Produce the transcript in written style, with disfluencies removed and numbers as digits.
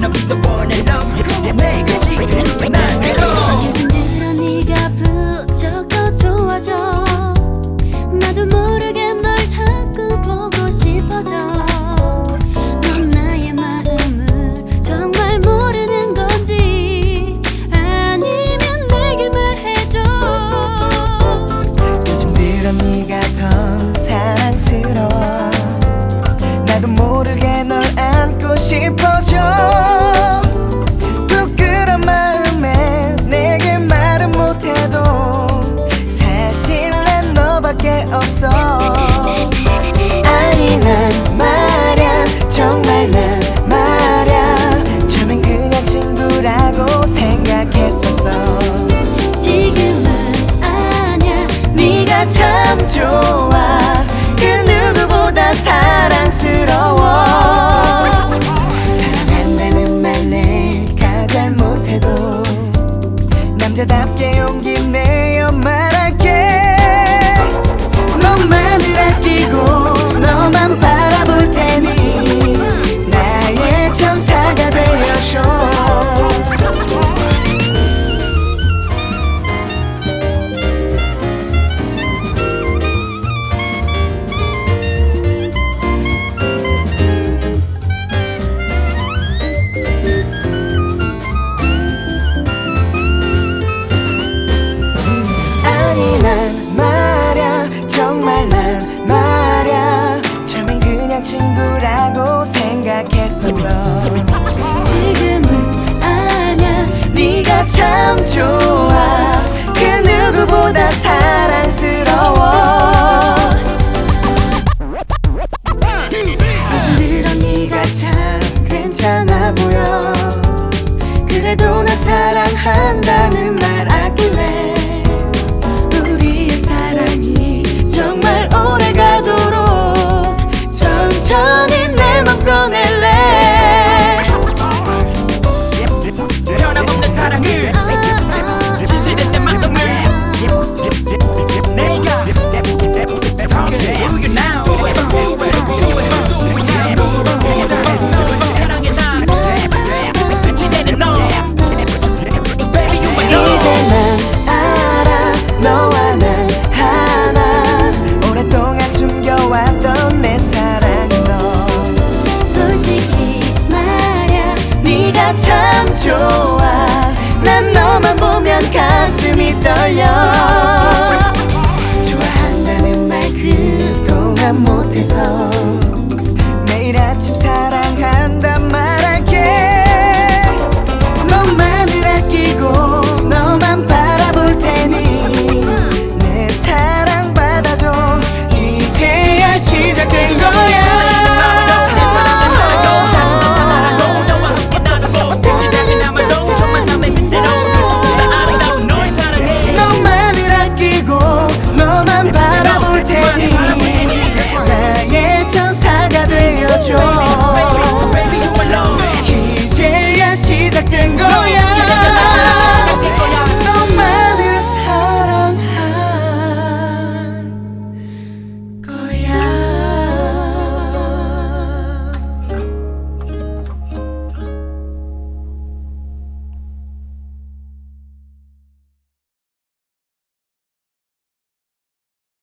난 믿어보내 love 내가 지켜줄게 날 믿어. 요즘 들어 네가 부쩍 더 좋아져. 나도 모르게 널 자꾸 보고 싶어져. 넌 나의 마음을 정말 모르는 건지 아니면 내게 말해줘. 요즘 들어 네가 더 사랑스러워. 나도 모르게 널 안고 싶어져. 부끄러운 마음에 내게 말은 못해도 사실 난 너밖에 없어. 아니 난 말야 정말 난 말야 처음엔 그냥 친구라고 생각했었어. 지금은 아냐 네가 참 좋아. 그 누구보다 사랑스러워. 사랑한다는 말 내가 잘못해도 남자답게 용기 내어 말할게. 너만을 아끼고 너만 바라볼 테니 나의 천사가 되어줘. 아니 난 말야 정말 난 말야 처음엔 그냥 친구라고 생각했었어. 지금은 아냐 네가 참 좋아. 그 누구보다 사랑스러워. 요즘 들어 네가 참 괜찮아 보여. 그래도 나 사랑한다는 말 아낄래. 우리의 사랑이 정말 오래가도록 천천히 내 맘 꺼낼래. 변함없는 사랑을 진실된 내 마음을 내가 you now 사랑해 나 끝이 되는 너 baby you my love. 이제 난 알아 너와 난 하나. 오랫동안 숨겨왔던 내 사랑은 너. 솔직히 말야 네가 참 좋아. 난 너만 보면 가슴이 떨려. 좋아한다는 말 그동안 못해서